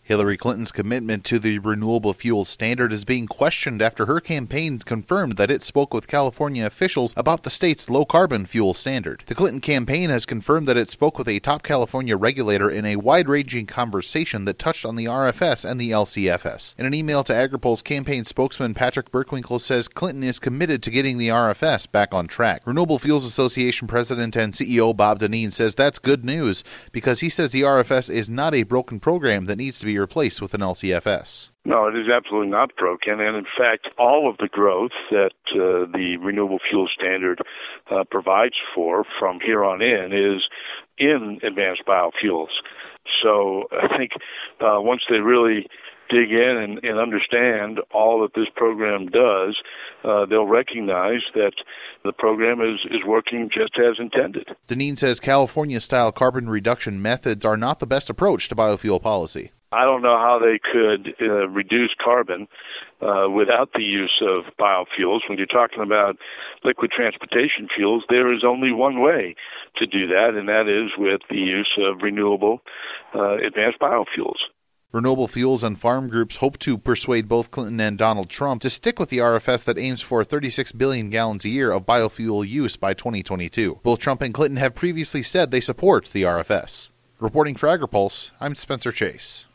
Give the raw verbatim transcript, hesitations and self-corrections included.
Hillary Clinton's commitment to the renewable fuel standard is being questioned after her campaign confirmed that it spoke with California officials about the state's low-carbon fuel standard. The Clinton campaign has confirmed that it spoke with a top California regulator in a wide-ranging conversation that touched on the R F S and the L C F S. In an email to AgriPulse, campaign spokesman Patrick Burkwinkle says Clinton is committed to getting the R F S back on track. Renewable Fuels Association President and C E O Bob Dineen says that's good news because he says the R F S is not a broken program that needs to be replaced with an L C F S. No, it is absolutely not broken, and in fact, all of the growth that uh, the Renewable Fuel Standard uh, provides for from here on in is in advanced biofuels. So I think uh, once they really dig in and, and understand all that this program does, uh, they'll recognize that the program is, is working just as intended. Dineen says California-style carbon reduction methods are not the best approach to biofuel policy. I don't know how they could uh, reduce carbon uh, without the use of biofuels. When you're talking about liquid transportation fuels, there is only one way to do that, and that is with the use of renewable uh, advanced biofuels. Renewable Fuels and farm groups hope to persuade both Clinton and Donald Trump to stick with the R F S that aims for thirty-six billion gallons a year of biofuel use by twenty twenty-two. Both Trump and Clinton have previously said they support the R F S. Reporting for AgriPulse, I'm Spencer Chase.